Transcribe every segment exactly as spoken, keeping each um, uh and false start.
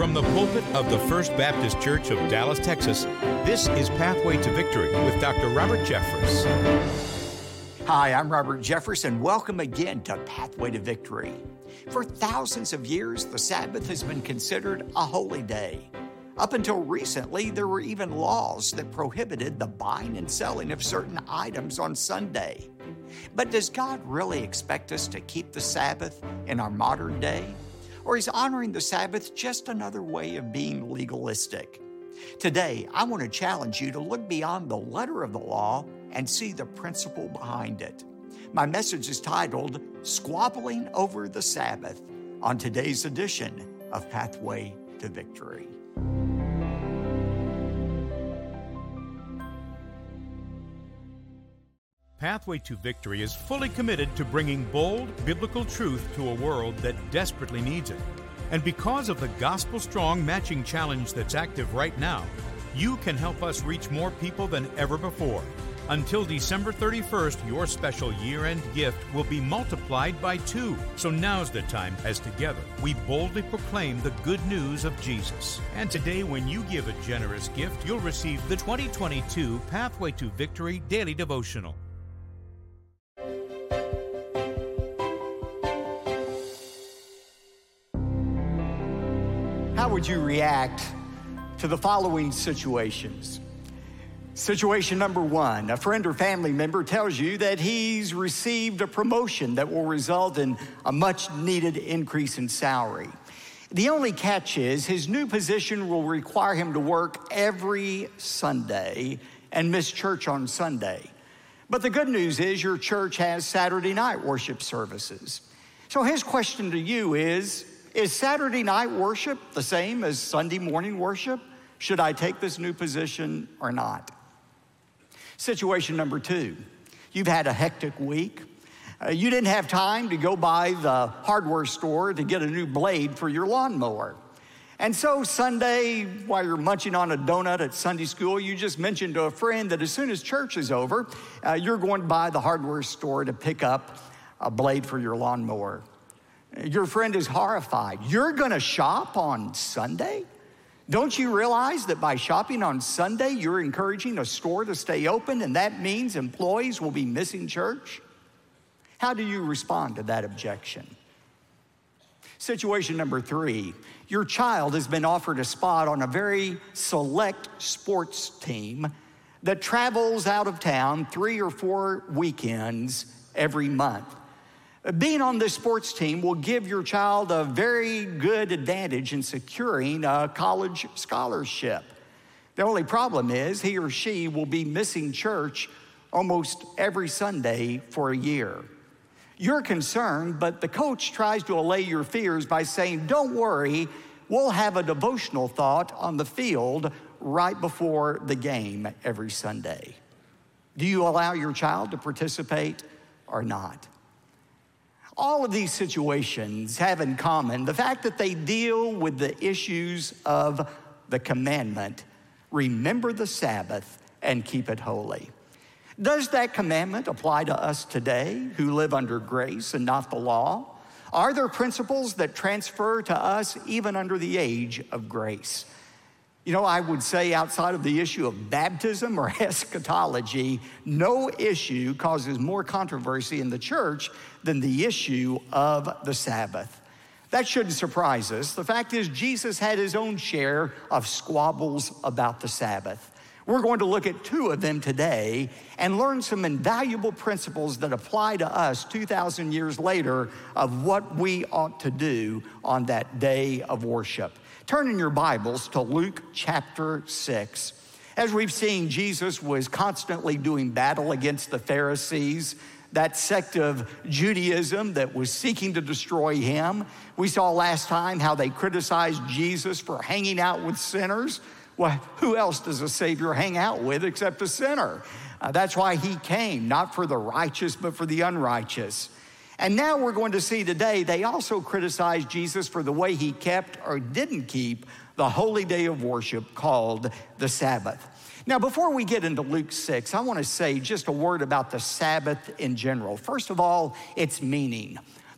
From the pulpit of the First Baptist Church of Dallas, Texas, this is Pathway to Victory with Doctor Robert Jeffress. Hi, I'm Robert Jeffress, and welcome again to Pathway to Victory. For thousands of years, the Sabbath has been considered a holy day. Up until recently, there were even laws that prohibited the buying and selling of certain items on Sunday. But does God really expect us to keep the Sabbath in our modern day? Or is honoring the Sabbath just another way of being legalistic? Today, I want to challenge you to look beyond the letter of the law and see the principle behind it. My message is titled, Squabbling Over the Sabbath, on today's edition of Pathway to Victory. Pathway to Victory is fully committed to bringing bold, biblical truth to a world that desperately needs it. And because of the gospel-strong matching challenge that's active right now, you can help us reach more people than ever before. Until December thirty-first, your special year-end gift will be multiplied by two. So now's the time as together we boldly proclaim the good news of Jesus. And today, when you give a generous gift, you'll receive the twenty twenty-two Pathway to Victory Daily Devotional. How would you react to the following situations? Situation number one, a friend or family member tells you that he's received a promotion that will result in a much-needed increase in salary. The only catch is his new position will require him to work every Sunday and miss church on Sunday. But the good news is your church has Saturday night worship services. So his question to you is, Is Saturday night worship the same as Sunday morning worship? Should I take this new position or not? Situation number two, you've had a hectic week. Uh, you didn't have time to go by the hardware store to get a new blade for your lawnmower. And so Sunday, while you're munching on a donut at Sunday school, you just mentioned to a friend that as soon as church is over, uh, you're going by the hardware store to pick up a blade for your lawnmower. Your friend is horrified. You're going to shop on Sunday? Don't you realize that by shopping on Sunday, you're encouraging a store to stay open, and that means employees will be missing church? How do you respond to that objection? Situation number three, your child has been offered a spot on a very select sports team that travels out of town three or four weekends every month. Being on this sports team will give your child a very good advantage in securing a college scholarship. The only problem is he or she will be missing church almost every Sunday for a year. You're concerned, but the coach tries to allay your fears by saying, don't worry, we'll have a devotional thought on the field right before the game every Sunday. Do you allow your child to participate or not? All of these situations have in common the fact that they deal with the issues of the commandment, remember the Sabbath and keep it holy. Does that commandment apply to us today who live under grace and not the law? Are there principles that transfer to us even under the age of grace? You know, I would say outside of the issue of baptism or eschatology, no issue causes more controversy in the church than the issue of the Sabbath. That shouldn't surprise us. The fact is, Jesus had his own share of squabbles about the Sabbath. We're going to look at two of them today and learn some invaluable principles that apply to us two thousand years later of what we ought to do on that day of worship. Turn in your Bibles to Luke chapter six. As we've seen, Jesus was constantly doing battle against the Pharisees, that sect of Judaism that was seeking to destroy him. We saw last time how they criticized Jesus for hanging out with sinners. Well, who else does a Savior hang out with except a sinner? Uh, that's why he came, not for the righteous, but for the unrighteous. And now we're going to see today, they also criticized Jesus for the way he kept or didn't keep the holy day of worship called the Sabbath. Now, before we get into Luke six, I want to say just a word about the Sabbath in general. First of all, its meaning.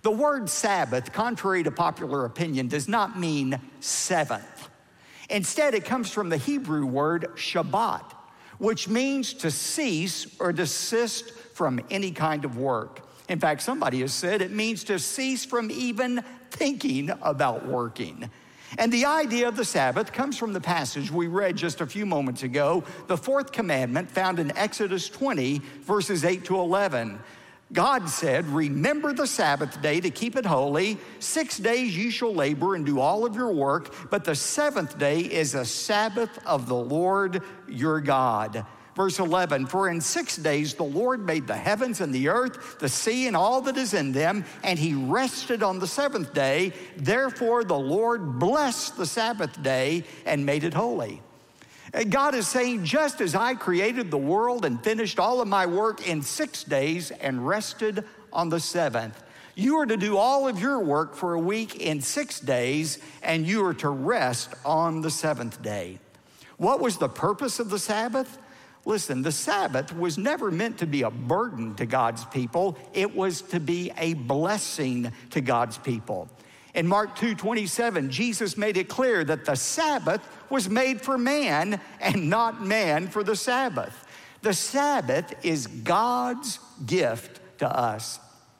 The word Sabbath, contrary to popular opinion, does not mean seventh. Instead, it comes from the Hebrew word Shabbat, which means to cease or desist from any kind of work. In fact, somebody has said it means to cease from even thinking about working. And the idea of the Sabbath comes from the passage we read just a few moments ago, the fourth commandment found in Exodus twenty, verses eight to eleven. God said, remember the Sabbath day to keep it holy. Six days you shall labor and do all of your work, but the seventh day is a Sabbath of the Lord your God. Verse eleven, for in six days the Lord made the heavens and the earth, the sea and all that is in them, and he rested on the seventh day. Therefore the Lord blessed the Sabbath day and made it holy. God is saying, just as I created the world and finished all of my work in six days and rested on the seventh, you are to do all of your work for a week in six days, and you are to rest on the seventh day. What was the purpose of the Sabbath? Listen, the Sabbath was never meant to be a burden to God's people. It was to be a blessing to God's people. In Mark two twenty-seven, Jesus made it clear that the Sabbath was made for man and not man for the Sabbath. The Sabbath is God's gift to us.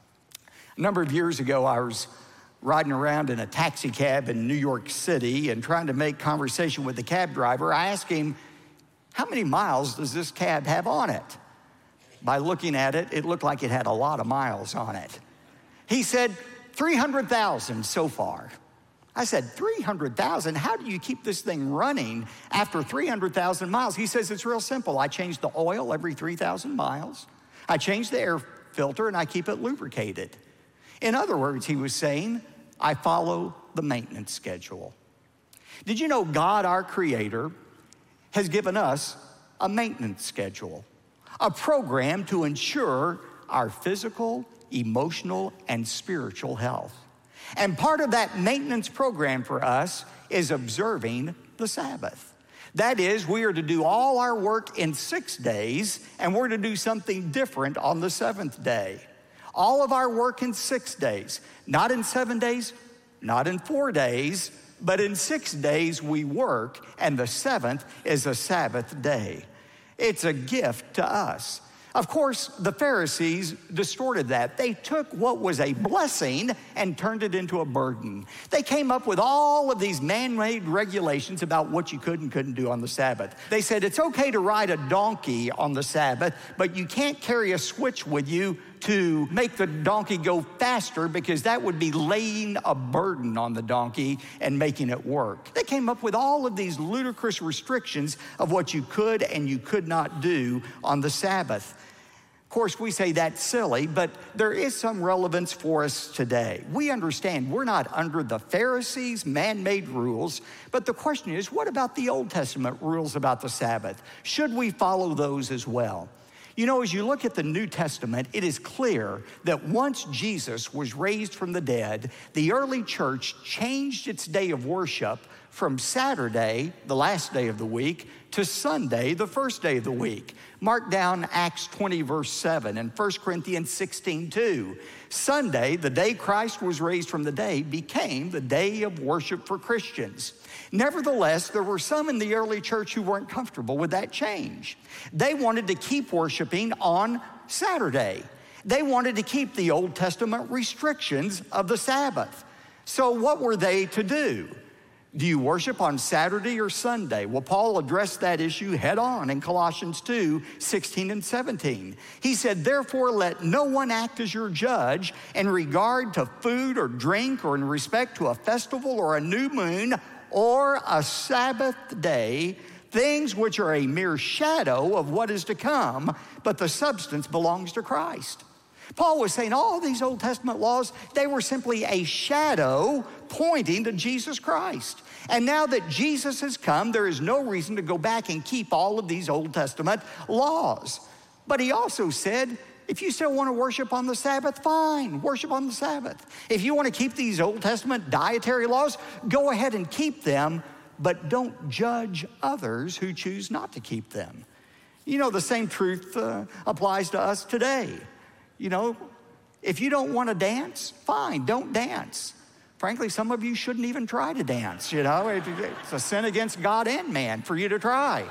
A number of years ago, I was riding around in a taxi cab in New York City and trying to make conversation with the cab driver. I asked him, how many miles does this cab have on it? By looking at it, it looked like it had a lot of miles on it. He said, three hundred thousand so far. I said, three hundred thousand? How do you keep this thing running after three hundred thousand miles? He says, it's real simple. I change the oil every three thousand miles. I change the air filter and I keep it lubricated. In other words, he was saying, I follow the maintenance schedule. Did you know God, our Creator, has given us a maintenance schedule, a program to ensure our physical, emotional, and spiritual health. And part of that maintenance program for us is observing the Sabbath. That is, we are to do all our work in six days, and we're to do something different on the seventh day. All of our work in six days, not in seven days, not in four days, but in six days we work, and the seventh is a Sabbath day. It's a gift to us. Of course, the Pharisees distorted that. They took what was a blessing and turned it into a burden. They came up with all of these man-made regulations about what you could and couldn't do on the Sabbath. They said it's okay to ride a donkey on the Sabbath, but you can't carry a switch with you to make the donkey go faster, because that would be laying a burden on the donkey and making it work. They came up with all of these ludicrous restrictions of what you could and you could not do on the Sabbath. Of course, we say that's silly, but there is some relevance for us today. We understand we're not under the Pharisees' man-made rules, but the question is, what about the Old Testament rules about the Sabbath? Should we follow those as well? You know, as you look at the New Testament, it is clear that once Jesus was raised from the dead, the early church changed its day of worship from Saturday, the last day of the week, to Sunday, the first day of the week. Mark down Acts twenty, verse seven, and First Corinthians sixteen, two. Sunday, the day Christ was raised from the dead, became the day of worship for Christians. Nevertheless, there were some in the early church who weren't comfortable with that change. They wanted to keep worshiping on Saturday. They wanted to keep the Old Testament restrictions of the Sabbath. So what were they to do? Do you worship on Saturday or Sunday? Well, Paul addressed that issue head on in Colossians two, sixteen and seventeen. He said, therefore, let no one act as your judge in regard to food or drink, or in respect to a festival or a new moon or a Sabbath day, things which are a mere shadow of what is to come, but the substance belongs to Christ. Paul was saying all these Old Testament laws, they were simply a shadow pointing to Jesus Christ. And now that Jesus has come, there is no reason to go back and keep all of these Old Testament laws. But he also said, if you still want to worship on the Sabbath, fine, worship on the Sabbath. If you want to keep these Old Testament dietary laws, go ahead and keep them, but don't judge others who choose not to keep them. You know, the same truth uh, applies to us today. You know, If you don't want to dance, fine, don't dance. Frankly, some of you shouldn't even try to dance, you know. It's a sin against God and man for you to try.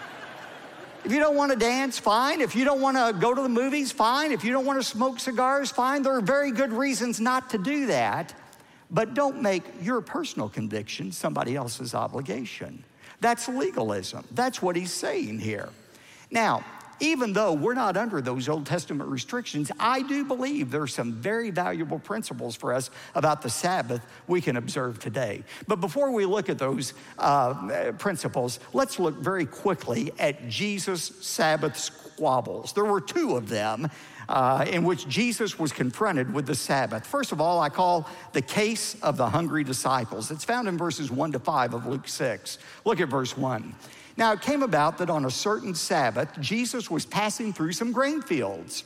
If you don't want to dance, fine. If you don't want to go to the movies, fine. If you don't want to smoke cigars, fine. There are very good reasons not to do that. But don't make your personal conviction somebody else's obligation. That's legalism. That's what he's saying here. Now, even though we're not under those Old Testament restrictions, I do believe there are some very valuable principles for us about the Sabbath we can observe today. But before we look at those uh, principles, let's look very quickly at Jesus' Sabbath squabbles. There were two of them uh, in which Jesus was confronted with the Sabbath. First of all, I call the case of the hungry disciples. It's found in verses one to five of Luke six. Look at verse one. Now, it came about that on a certain Sabbath, Jesus was passing through some grain fields,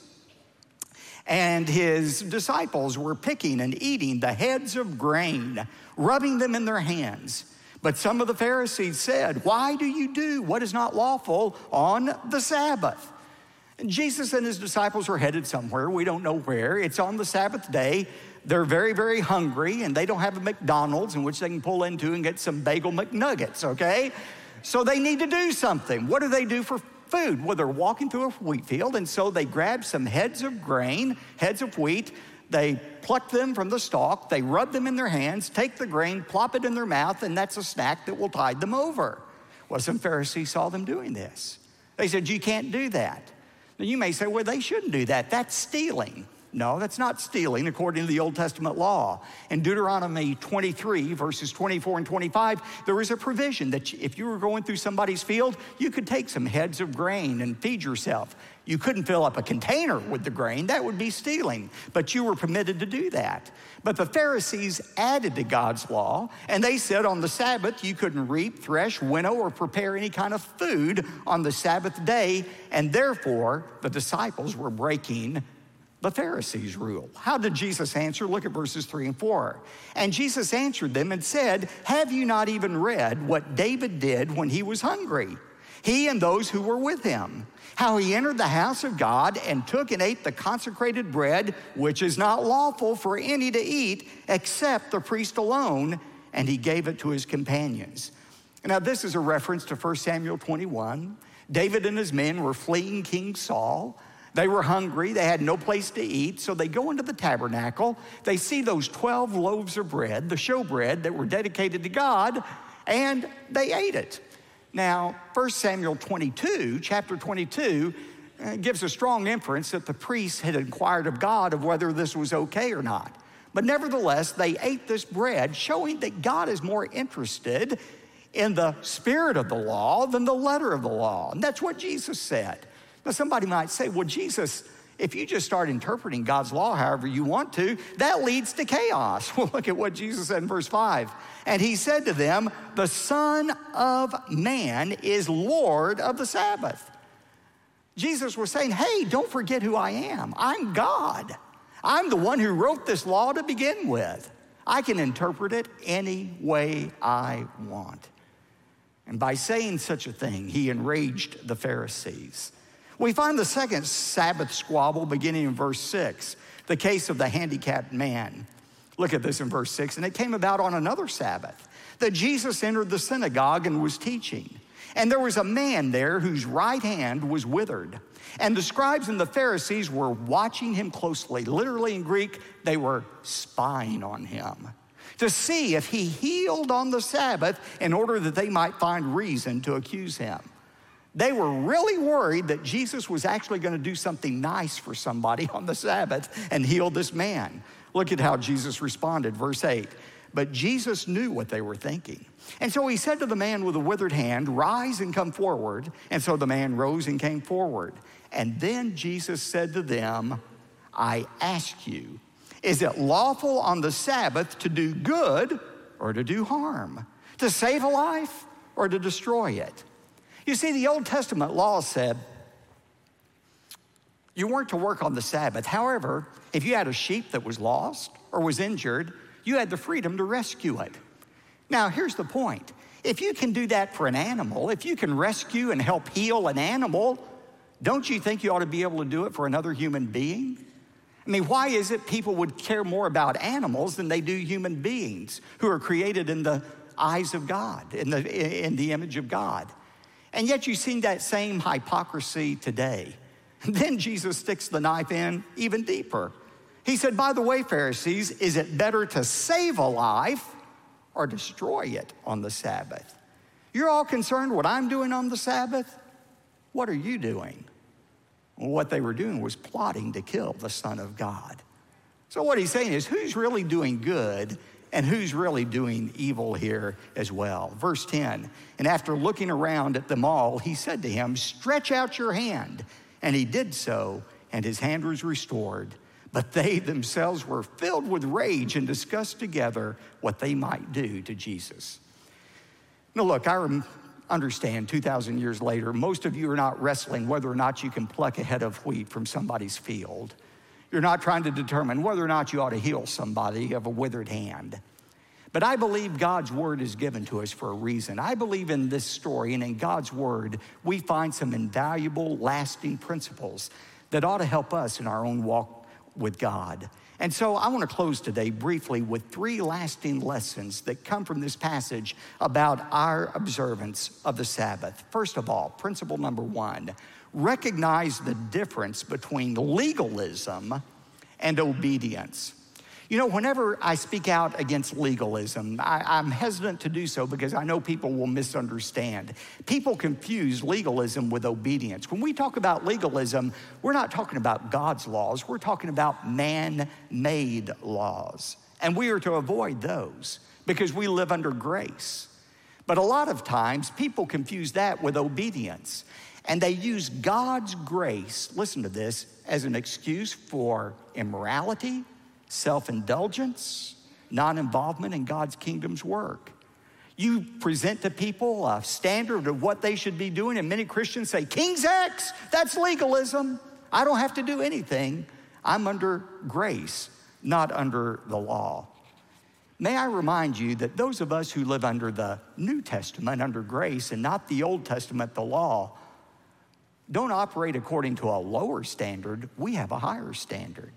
and his disciples were picking and eating the heads of grain, rubbing them in their hands. But some of the Pharisees said, "Why do you do what is not lawful on the Sabbath?" And Jesus and his disciples were headed somewhere. We don't know where. It's on the Sabbath day. They're very, very hungry, and they don't have a McDonald's in which they can pull into and get some bagel McNuggets, okay? So they need to do something. What do they do for food? Well, they're walking through a wheat field, and so they grab some heads of grain, heads of wheat. They pluck them from the stalk. They rub them in their hands, take the grain, plop it in their mouth, and that's a snack that will tide them over. Well, some Pharisees saw them doing this. They said, "You can't do that." Now, you may say, well, they shouldn't do that. That's stealing. No, that's not stealing according to the Old Testament law. In Deuteronomy twenty-three, verses twenty-four and twenty-five, there is a provision that if you were going through somebody's field, you could take some heads of grain and feed yourself. You couldn't fill up a container with the grain. That would be stealing, but you were permitted to do that. But the Pharisees added to God's law, and they said on the Sabbath, you couldn't reap, thresh, winnow, or prepare any kind of food on the Sabbath day, and therefore the disciples were breaking the Pharisees' rule. How did Jesus answer? Look at verses three and four. And Jesus answered them and said, "Have you not even read what David did when he was hungry? He and those who were with him, how he entered the house of God and took and ate the consecrated bread, which is not lawful for any to eat except the priest alone, and he gave it to his companions." Now, this is a reference to First Samuel twenty-one. David and his men were fleeing King Saul. They were hungry. They had no place to eat. So they go into the tabernacle. They see those twelve loaves of bread, the showbread that were dedicated to God, and they ate it. Now, First Samuel twenty-two, chapter twenty-two, uh, gives a strong inference that the priests had inquired of God of whether this was okay or not. But nevertheless, they ate this bread, showing that God is more interested in the spirit of the law than the letter of the law. And that's what Jesus said. Now, somebody might say, well, Jesus, if you just start interpreting God's law however you want to, that leads to chaos. Well, look at what Jesus said in verse five. And he said to them, "The Son of Man is Lord of the Sabbath." Jesus was saying, hey, don't forget who I am. I'm God. I'm the one who wrote this law to begin with. I can interpret it any way I want. And by saying such a thing, he enraged the Pharisees. We find the second Sabbath squabble beginning in verse six, the case of the handicapped man. Look at this in verse six. And it came about on another Sabbath that Jesus entered the synagogue and was teaching. And there was a man there whose right hand was withered. And the scribes and the Pharisees were watching him closely. Literally in Greek, they were spying on him to see if he healed on the Sabbath in order that they might find reason to accuse him. They were really worried that Jesus was actually going to do something nice for somebody on the Sabbath and heal this man. Look at how Jesus responded, verse eight. But Jesus knew what they were thinking. And so he said to the man with the withered hand, "Rise and come forward." And so the man rose and came forward. And then Jesus said to them, "I ask you, is it lawful on the Sabbath to do good or to do harm? To save a life or to destroy it?" You see, the Old Testament law said you weren't to work on the Sabbath. However, if you had a sheep that was lost or was injured, you had the freedom to rescue it. Now, here's the point. If you can do that for an animal, if you can rescue and help heal an animal, don't you think you ought to be able to do it for another human being? I mean, why is it people would care more about animals than they do human beings who are created in the eyes of God, in the, in the image of God? And yet you see that same hypocrisy today. Then Jesus sticks the knife in even deeper. He said, by the way, Pharisees, is it better to save a life or destroy it on the Sabbath? You're all concerned what I'm doing on the Sabbath? What are you doing? Well, what they were doing was plotting to kill the Son of God. So what he's saying is, who's really doing good and who's really doing evil here as well? Verse ten, and after looking around at them all, he said to him, stretch out your hand. And he did so, and his hand was restored. But they themselves were filled with rage and discussed together what they might do to Jesus. Now look, I understand two thousand years later, most of you are not wrestling whether or not you can pluck a head of wheat from somebody's field. You're not trying to determine whether or not you ought to heal somebody of a withered hand. But I believe God's word is given to us for a reason. I believe in this story, and in God's word, we find some invaluable, lasting principles that ought to help us in our own walk with God. And so I want to close today briefly with three lasting lessons that come from this passage about our observance of the Sabbath. First of all, principle number one, recognize the difference between legalism and obedience. You know, whenever I speak out against legalism, I, I'm hesitant to do so because I know people will misunderstand. People confuse legalism with obedience. When we talk about legalism, we're not talking about God's laws. We're talking about man-made laws. And we are to avoid those because we live under grace. But a lot of times, people confuse that with obedience. And they use God's grace, listen to this, as an excuse for immorality, self-indulgence, non-involvement in God's kingdom's work. You present to people a standard of what they should be doing, and many Christians say, King's X, that's legalism. I don't have to do anything. I'm under grace, not under the law. May I remind you that those of us who live under the New Testament, under grace, and not the Old Testament, the law, don't operate according to a lower standard. We have a higher standard.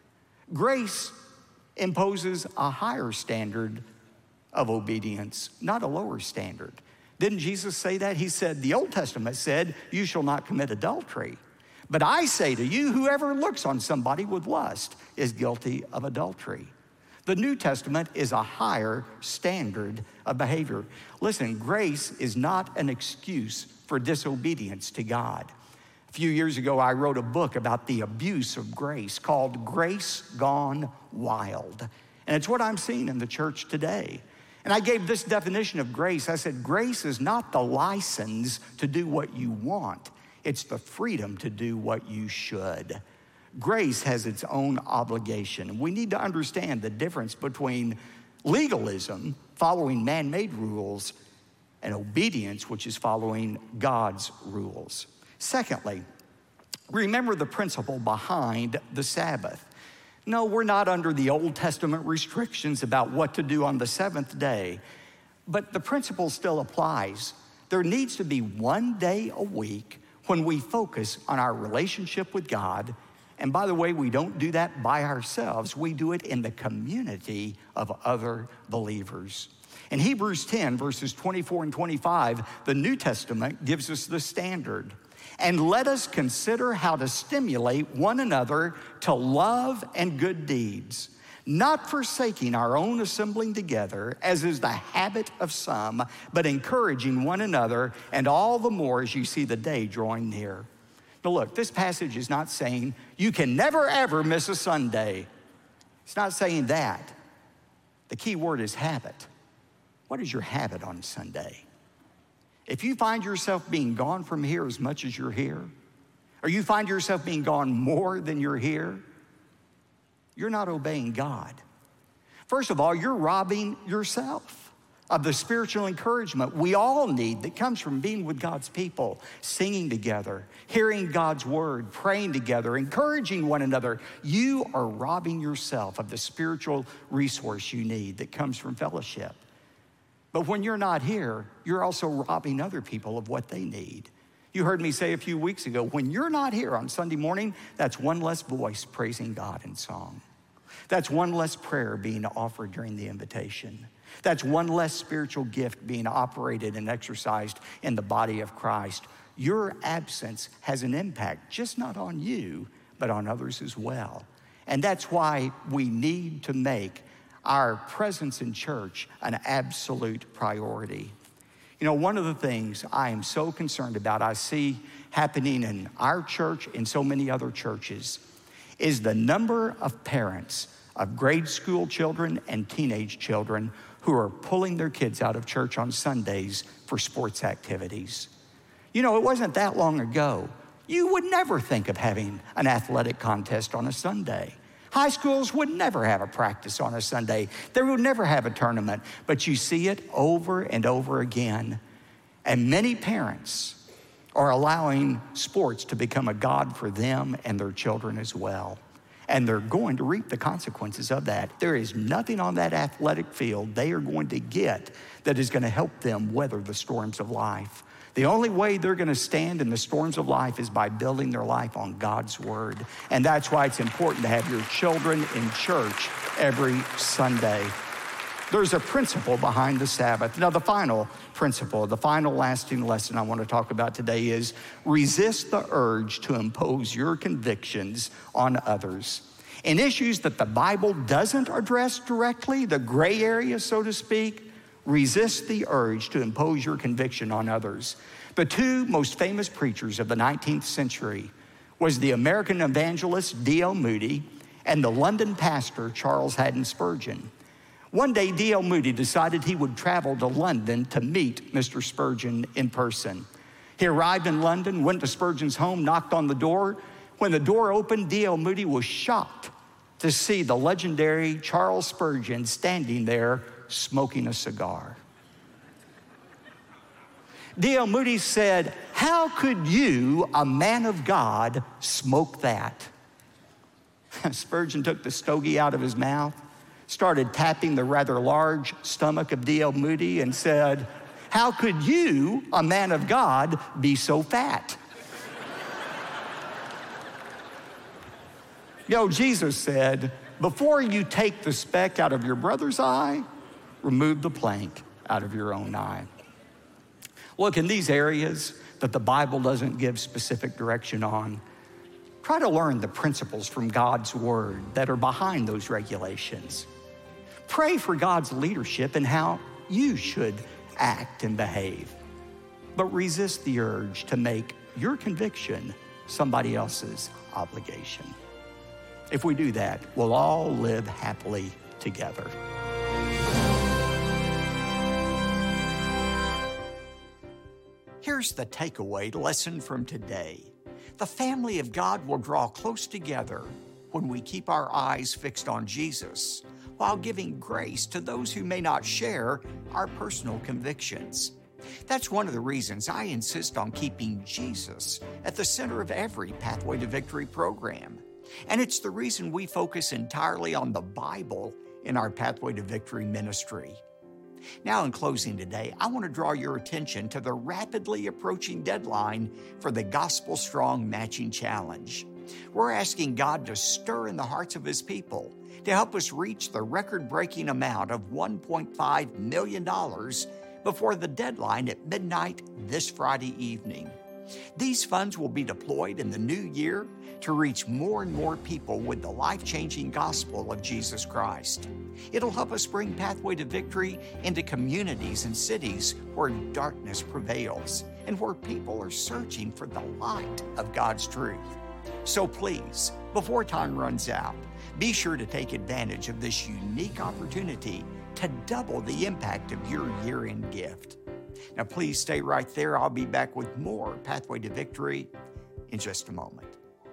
Grace imposes a higher standard of obedience, not a lower standard. Didn't Jesus say that? He said, the Old Testament said, you shall not commit adultery. But I say to you, whoever looks on somebody with lust is guilty of adultery. The New Testament is a higher standard of behavior. Listen, grace is not an excuse for disobedience to God. A few years ago, I wrote a book about the abuse of grace called Grace Gone Wild. And it's what I'm seeing in the church today. And I gave this definition of grace. I said, grace is not the license to do what you want. It's the freedom to do what you should. Grace has its own obligation. We need to understand the difference between legalism, following man-made rules, and obedience, which is following God's rules. Secondly, remember the principle behind the Sabbath. No, we're not under the Old Testament restrictions about what to do on the seventh day, but the principle still applies. There needs to be one day a week when we focus on our relationship with God. And by the way, we don't do that by ourselves. We do it in the community of other believers. In Hebrews ten, verses twenty-four and twenty-five, the New Testament gives us the standard. And let us consider how to stimulate one another to love and good deeds, not forsaking our own assembling together, as is the habit of some, but encouraging one another, and all the more as you see the day drawing near. Now look, this passage is not saying you can never ever miss a Sunday. It's not saying that. The key word is habit. What is your habit on Sunday? If you find yourself being gone from here as much as you're here, or you find yourself being gone more than you're here, you're not obeying God. First of all, you're robbing yourself of the spiritual encouragement we all need that comes from being with God's people, singing together, hearing God's word, praying together, encouraging one another. You are robbing yourself of the spiritual resource you need that comes from fellowship. But when you're not here, you're also robbing other people of what they need. You heard me say a few weeks ago, when you're not here on Sunday morning, that's one less voice praising God in song. That's one less prayer being offered during the invitation. That's one less spiritual gift being operated and exercised in the body of Christ. Your absence has an impact, just not on you, but on others as well. And that's why we need to make our presence in church an absolute priority. You know, one of the things I am so concerned about, I see happening in our church and so many other churches, is the number of parents of grade school children and teenage children who are pulling their kids out of church on Sundays for sports activities. You know, it wasn't that long ago. You would never think of having an athletic contest on a Sunday. High schools would never have a practice on a Sunday. They would never have a tournament. But you see it over and over again. And many parents are allowing sports to become a god for them and their children as well. And they're going to reap the consequences of that. There is nothing on that athletic field they are going to get that is going to help them weather the storms of life. The only way they're going to stand in the storms of life is by building their life on God's word. And that's why it's important to have your children in church every Sunday. There's a principle behind the Sabbath. Now, the final principle, the final lasting lesson I want to talk about today is resist the urge to impose your convictions on others. In issues that the Bible doesn't address directly, the gray area, so to speak, resist the urge to impose your conviction on others. The two most famous preachers of the nineteenth century was the American evangelist D L Moody and the London pastor Charles Haddon Spurgeon. One day, D L Moody decided he would travel to London to meet Mister Spurgeon in person. He arrived in London, went to Spurgeon's home, knocked on the door. When the door opened, D L Moody was shocked to see the legendary Charles Spurgeon standing there smoking a cigar. D L Moody said, "How could you, a man of God, smoke that?" Spurgeon took the stogie out of his mouth, started tapping the rather large stomach of D L Moody and said, "How could you, a man of God, be so fat?" You know, Jesus said, before you take the speck out of your brother's eye, remove the plank out of your own eye. Look, in these areas that the Bible doesn't give specific direction on, try to learn the principles from God's word that are behind those regulations. Pray for God's leadership in how you should act and behave. But resist the urge to make your conviction somebody else's obligation. If we do that, we'll all live happily together. Here's the takeaway lesson from today. The family of God will draw close together when we keep our eyes fixed on Jesus, while giving grace to those who may not share our personal convictions. That's one of the reasons I insist on keeping Jesus at the center of every Pathway to Victory program. And it's the reason we focus entirely on the Bible in our Pathway to Victory ministry. Now, in closing today, I want to draw your attention to the rapidly approaching deadline for the Gospel Strong Matching Challenge. We're asking God to stir in the hearts of His people to help us reach the record-breaking amount of one point five million dollars before the deadline at midnight this Friday evening. These funds will be deployed in the new year to reach more and more people with the life-changing gospel of Jesus Christ. It'll help us bring Pathway to Victory into communities and cities where darkness prevails and where people are searching for the light of God's truth. So please, before time runs out, be sure to take advantage of this unique opportunity to double the impact of your year-end gift. Now, please stay right there. I'll be back with more Pathway to Victory in just a moment.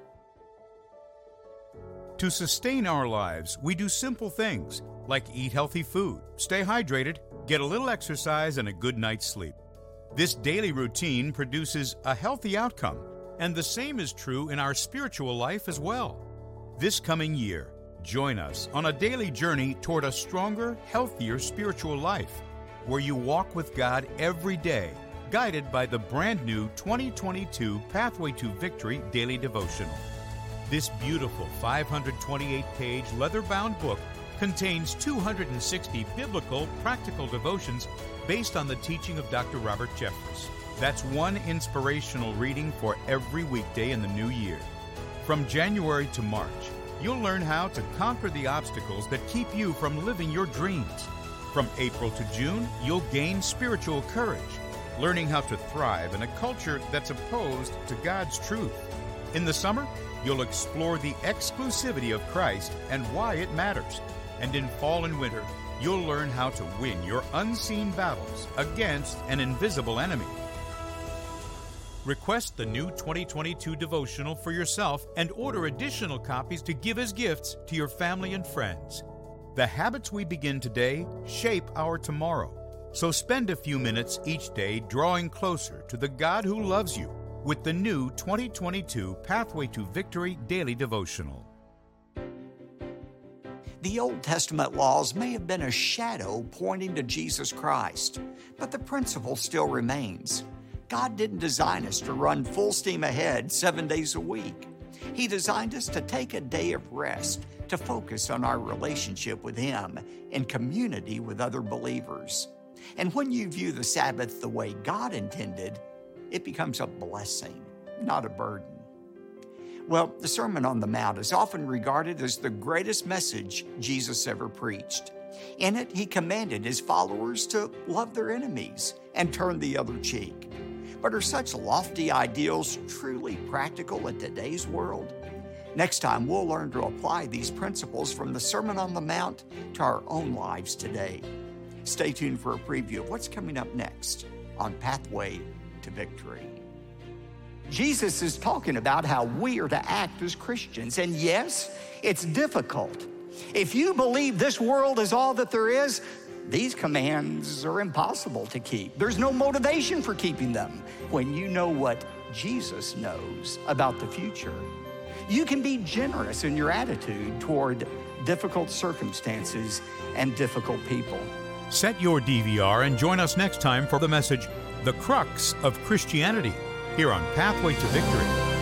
To sustain our lives, we do simple things like eat healthy food, stay hydrated, get a little exercise, and a good night's sleep. This daily routine produces a healthy outcome, and the same is true in our spiritual life as well. This coming year, join us on a daily journey toward a stronger, healthier spiritual life, where you walk with God every day, guided by the brand new twenty twenty-two Pathway to Victory Daily Devotional. This beautiful five hundred twenty-eight page leather-bound book contains two hundred sixty biblical practical devotions based on the teaching of Doctor Robert Jeffress. That's one inspirational reading for every weekday in the new year. From January to March, you'll learn how to conquer the obstacles that keep you from living your dreams. From April to June, you'll gain spiritual courage, learning how to thrive in a culture that's opposed to God's truth. In the summer, you'll explore the exclusivity of Christ and why it matters. And in fall and winter, you'll learn how to win your unseen battles against an invisible enemy. Request the new twenty twenty-two devotional for yourself and order additional copies to give as gifts to your family and friends. The habits we begin today shape our tomorrow. So spend a few minutes each day drawing closer to the God who loves you with the new twenty twenty-two Pathway to Victory Daily Devotional. The Old Testament laws may have been a shadow pointing to Jesus Christ, but the principle still remains. God didn't design us to run full steam ahead seven days a week. He designed us to take a day of rest, to focus on our relationship with Him in community with other believers. And when you view the Sabbath the way God intended, it becomes a blessing, not a burden. Well, the Sermon on the Mount is often regarded as the greatest message Jesus ever preached. In it, He commanded His followers to love their enemies and turn the other cheek. But are such lofty ideals truly practical in today's world? Next time, we'll learn to apply these principles from the Sermon on the Mount to our own lives today. Stay tuned for a preview of what's coming up next on Pathway to Victory. Jesus is talking about how we are to act as Christians, and yes, it's difficult. If you believe this world is all that there is, these commands are impossible to keep. There's no motivation for keeping them when you know what Jesus knows about the future. You can be generous in your attitude toward difficult circumstances and difficult people. Set your D V R and join us next time for the message, The Crux of Christianity, here on Pathway to Victory.